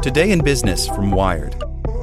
Today in Business from Wired.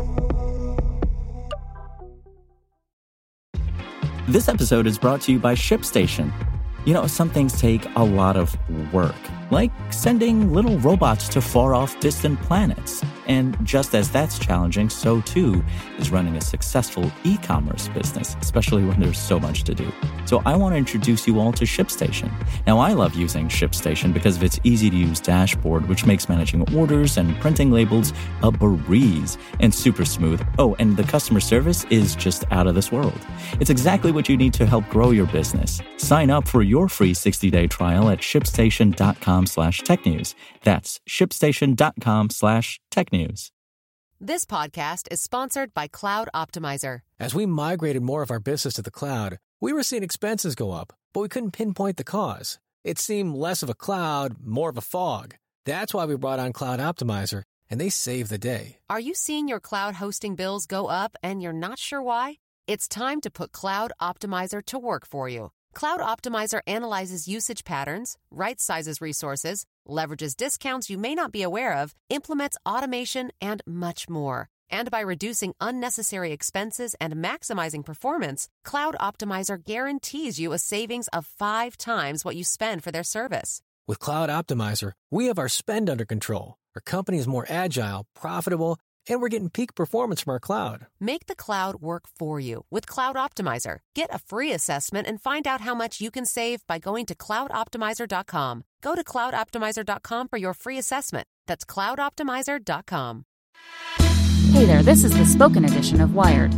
This episode is brought to you by ShipStation. You know, some things take a lot of work, like sending little robots to far-off distant planets. And just as that's challenging, so too is running a successful e-commerce business, especially when there's so much to do. So I want to introduce you all to ShipStation. Now, I love using ShipStation because of its easy-to-use dashboard, which makes managing orders and printing labels a breeze and super smooth. Oh, and the customer service is just out of this world. It's exactly what you need to help grow your business. Sign up for your free 60-day trial at shipstation.com/technews. That's shipstation.com/technews. This podcast is sponsored by Cloud Optimizer. As we migrated more of our business to the cloud, we were seeing expenses go up, but we couldn't pinpoint the cause. It seemed less of a cloud, more of a fog. That's why we brought on Cloud Optimizer, and they saved the day. Are you seeing your cloud hosting bills go up and you're not sure why? It's time to put Cloud Optimizer to work for you. Cloud Optimizer analyzes usage patterns, right-sizes resources, leverages discounts you may not be aware of, implements automation, and much more. And by reducing unnecessary expenses and maximizing performance, Cloud Optimizer guarantees you a savings of 5 times what you spend for their service. With Cloud Optimizer, we have our spend under control. Our company is more agile, profitable, and we're getting peak performance from our cloud. Make the cloud work for you with Cloud Optimizer. Get a free assessment and find out how much you can save by going to cloudoptimizer.com. Go to cloudoptimizer.com for your free assessment. That's cloudoptimizer.com. Hey there, this is the spoken edition of Wired.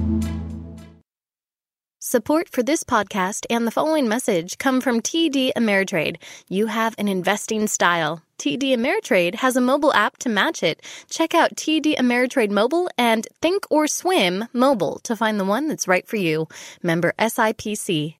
Support for this podcast and the following message come from TD Ameritrade. You have an investing style. TD Ameritrade has a mobile app to match it. Check out TD Ameritrade Mobile and Think or Swim Mobile to find the one that's right for you. Member SIPC.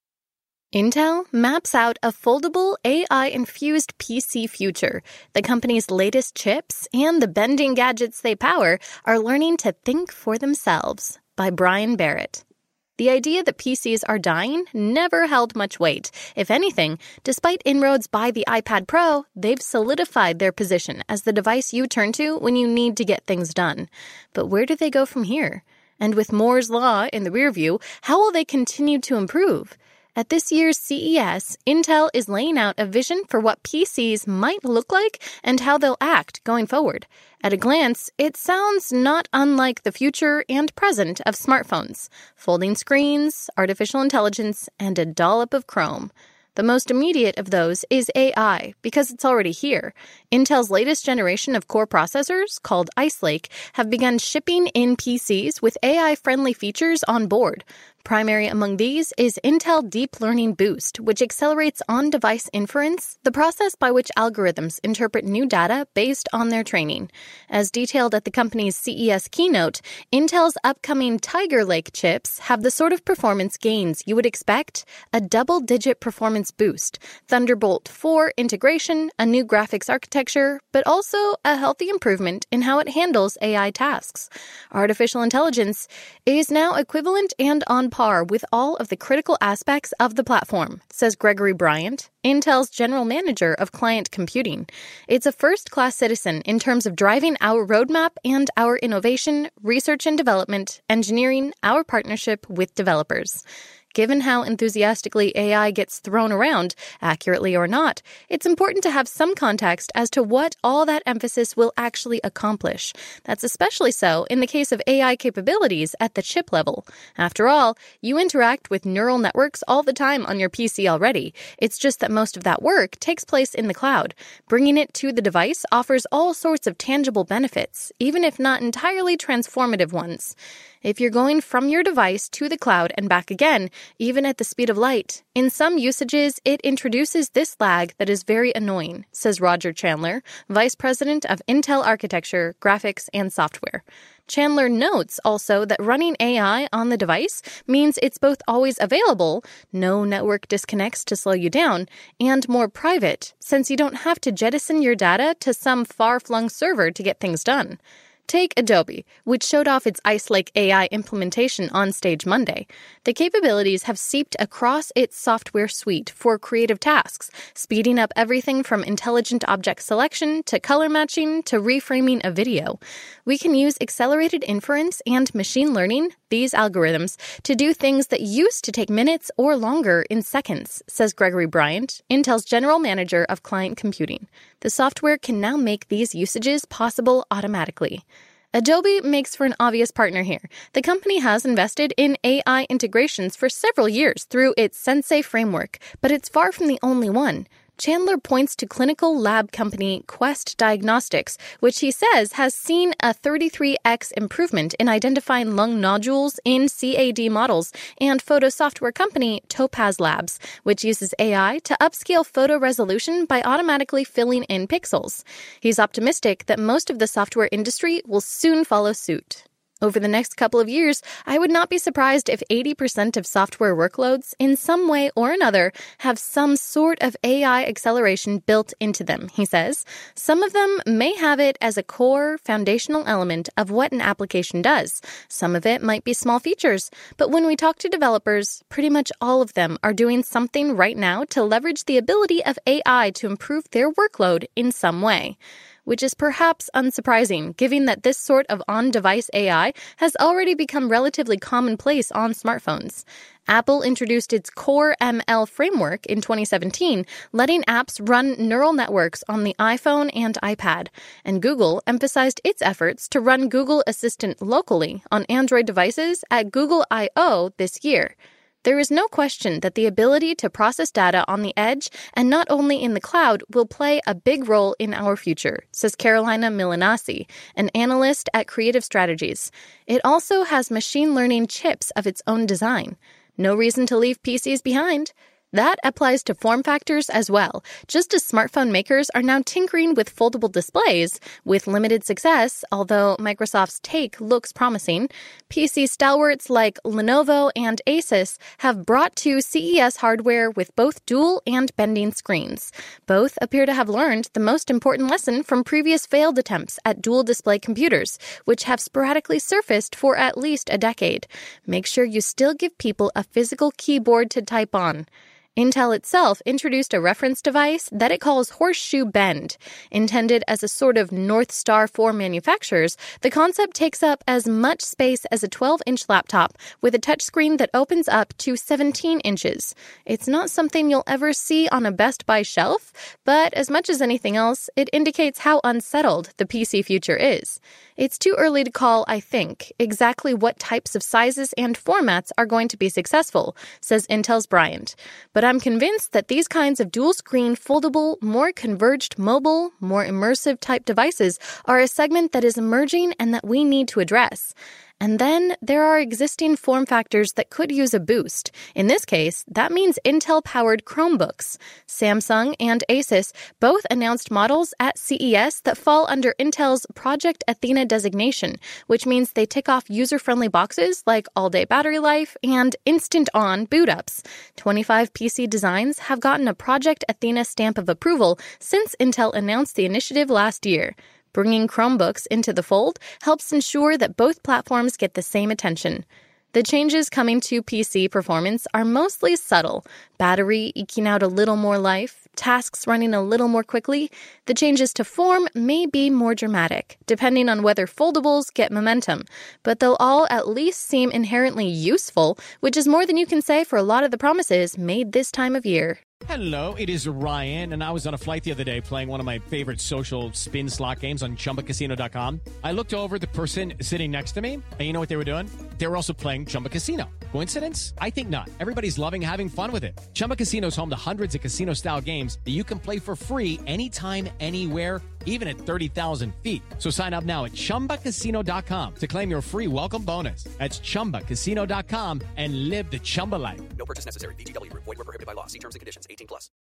Intel maps out a foldable AI-infused PC future. The company's latest chips and the bending gadgets they power are learning to think for themselves. By Brian Barrett. The idea that PCs are dying never held much weight. If anything, despite inroads by the iPad Pro, they've solidified their position as the device you turn to when you need to get things done. But where do they go from here? And with Moore's Law in the rearview, how will they continue to improve? At this year's CES, Intel is laying out a vision for what PCs might look like and how they'll act going forward. At a glance, it sounds not unlike the future and present of smartphones. Folding screens, artificial intelligence, and a dollop of Chrome. The most immediate of those is AI, because it's already here. Intel's latest generation of core processors, called Ice Lake, have begun shipping in PCs with AI-friendly features on board. Primary among these is Intel Deep Learning Boost, which accelerates on-device inference, the process by which algorithms interpret new data based on their training. As detailed at the company's CES keynote, Intel's upcoming Tiger Lake chips have the sort of performance gains you would expect: a double-digit performance boost, Thunderbolt 4 integration, a new graphics architecture, but also a healthy improvement in how it handles AI tasks. Artificial intelligence is now equivalent and on par with all of the critical aspects of the platform, says Gregory Bryant, Intel's general manager of client computing. It's a first-class citizen in terms of driving our roadmap and our innovation, research and development, engineering, our partnership with developers. Given how enthusiastically AI gets thrown around, accurately or not, it's important to have some context as to what all that emphasis will actually accomplish. That's especially so in the case of AI capabilities at the chip level. After all, you interact with neural networks all the time on your PC already. It's just that most of that work takes place in the cloud. Bringing it to the device offers all sorts of tangible benefits, even if not entirely transformative ones. If you're going from your device to the cloud and back again, even at the speed of light, in some usages, it introduces this lag that is very annoying, says Roger Chandler, Vice President of Intel Architecture, Graphics, and Software. Chandler notes also that running AI on the device means it's both always available, no network disconnects to slow you down, and more private, since you don't have to jettison your data to some far-flung server to get things done. Take Adobe, which showed off its Ice Lake AI implementation on stage Monday. The capabilities have seeped across its software suite for creative tasks, speeding up everything from intelligent object selection to color matching to reframing a video. We can use accelerated inference and machine learning, these algorithms, to do things that used to take minutes or longer in seconds, says Gregory Bryant, Intel's general manager of client computing. The software can now make these usages possible automatically. Adobe makes for an obvious partner here. The company has invested in AI integrations for several years through its Sensei framework, but it's far from the only one. Chandler points to clinical lab company Quest Diagnostics, which he says has seen a 33x improvement in identifying lung nodules in CAD models, and photo software company Topaz Labs, which uses AI to upscale photo resolution by automatically filling in pixels. He's optimistic that most of the software industry will soon follow suit. Over the next couple of years, I would not be surprised if 80% of software workloads, in some way or another, have some sort of AI acceleration built into them, he says. Some of them may have it as a core, foundational element of what an application does. Some of it might be small features. But when we talk to developers, pretty much all of them are doing something right now to leverage the ability of AI to improve their workload in some way. Which is perhaps unsurprising, given that this sort of on-device AI has already become relatively commonplace on smartphones. Apple introduced its Core ML framework in 2017, letting apps run neural networks on the iPhone and iPad. And Google emphasized its efforts to run Google Assistant locally on Android devices at Google I/O this year. There is no question that the ability to process data on the edge and not only in the cloud will play a big role in our future, says Carolina Milanasi, an analyst at Creative Strategies. It also has machine learning chips of its own design. No reason to leave PCs behind. That applies to form factors as well, just as smartphone makers are now tinkering with foldable displays, with limited success, although Microsoft's take looks promising. PC stalwarts like Lenovo and Asus have brought to CES hardware with both dual and bending screens. Both appear to have learned the most important lesson from previous failed attempts at dual-display computers, which have sporadically surfaced for at least a decade. Make sure you still give people a physical keyboard to type on. Intel itself introduced a reference device that it calls Horseshoe Bend. Intended as a sort of North Star for manufacturers, the concept takes up as much space as a 12-inch laptop with a touchscreen that opens up to 17 inches. It's not something you'll ever see on a Best Buy shelf, but as much as anything else, it indicates how unsettled the PC future is. It's too early to call, I think, exactly what types of sizes and formats are going to be successful, says Intel's Bryant. But I'm convinced that these kinds of dual-screen, foldable, more converged mobile, more immersive type devices are a segment that is emerging and that we need to address. And then there are existing form factors that could use a boost. In this case, that means Intel-powered Chromebooks. Samsung and Asus both announced models at CES that fall under Intel's Project Athena designation, which means they tick off user-friendly boxes like all-day battery life and instant-on boot-ups. 25 PC designs have gotten a Project Athena stamp of approval since Intel announced the initiative last year. Bringing Chromebooks into the fold helps ensure that both platforms get the same attention. The changes coming to PC performance are mostly subtle. Battery eking out a little more life, tasks running a little more quickly. The changes to form may be more dramatic, depending on whether foldables get momentum. But they'll all at least seem inherently useful, which is more than you can say for a lot of the promises made this time of year. Hello, it is Ryan, and I was on a flight the other day playing one of my favorite social spin slot games on ChumbaCasino.com. I looked over at the person sitting next to me, and you know what they were doing? They were also playing Chumba Casino. Coincidence? I think not. Everybody's loving having fun with it. Chumba Casino is home to hundreds of casino-style games that you can play for free anytime, anywhere, even at 30,000 feet. So sign up now at ChumbaCasino.com to claim your free welcome bonus. That's ChumbaCasino.com and live the Chumba life. No purchase necessary. VGW. Void where prohibited by law. See terms and conditions. 18+.